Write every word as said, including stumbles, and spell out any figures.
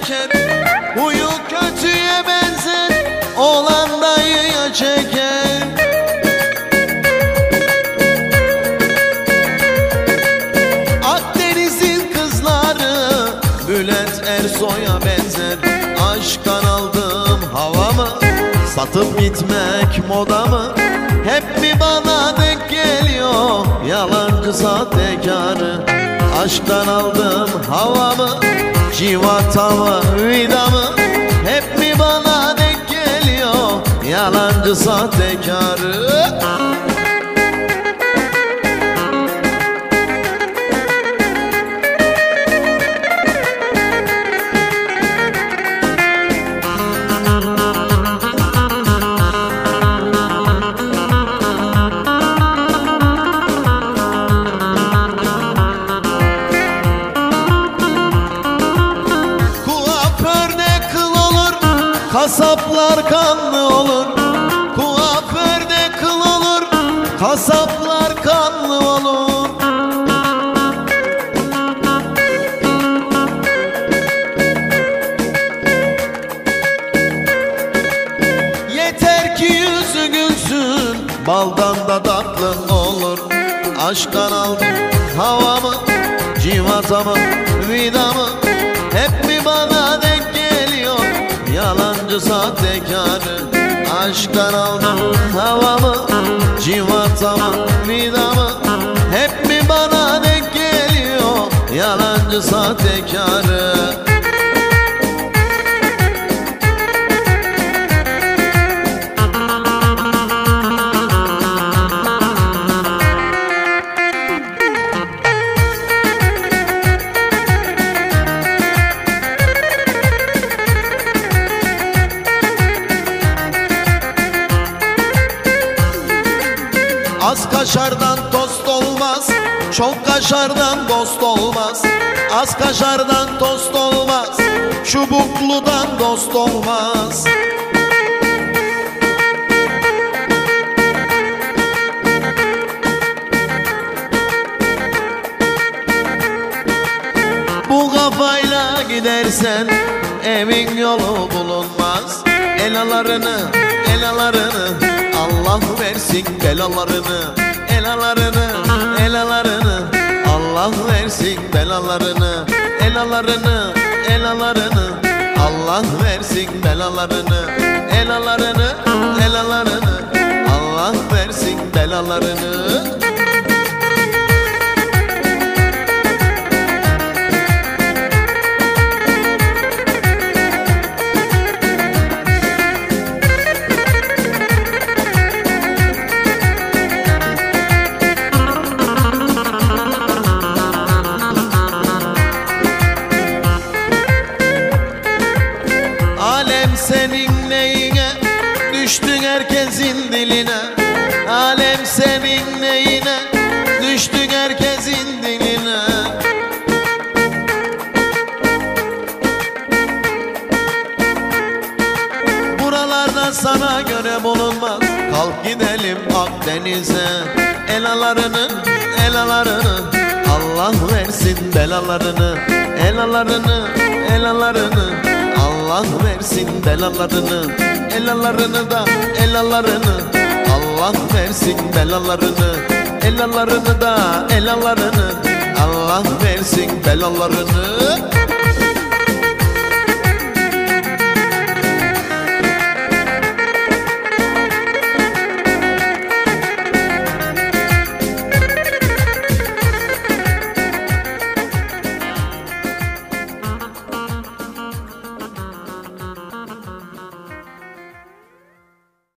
çeker. Huyu kötüye benzer, oğlan dayıya çeker. Akdeniz'in kızları Bülent Ersoy'a benzer. Aşktan aldım havamı, satıp gitmek moda mı? Hep mi bana denk geliyor yalancı sahtekarı? Aşktan aldım havamı, civatamı, vidamı. Hep mi bana denk geliyor yalancı sahtekarı? Kasaplar kanlı olur, kuaförde kıl olur, kasaplar kanlı olur. Yeter ki yüzü gülsün, baldan da tatlı olur. Aşktan aldım havamı, civatamı, vidamı. Hep mi bana denk geliyor yalancı sahtekarı? Aşktan aldım havamı, civatamı, vidamı. Hep mi bana denk geliyor yalancı sahtekarı? Az kaşardan tost olmaz, çok kaşardan dost olmaz. Az kaşardan tost olmaz, çubukludan dost olmaz. Bu kafayla gidersen evin yolu bulunmaz. Elalarını, elalarını Allah versin belalarını, elalarını, elalarını Allah versin belalarını, elalarını, elalarını Allah versin belalarını, elalarını, elalarını Allah versin belalarını. Senin neyine düştün herkesin diline? Alem senin neyine düştün herkesin diline? Buralarda sana göre bulunmaz. Kalk gidelim Akdeniz'e. Elalarını, elalarını Allah versin belalarını, elalarını, elalarını Allah versin belalarını, elalarını da elalarını Allah versin belalarını, elalarını da elalarını Allah versin belalarını.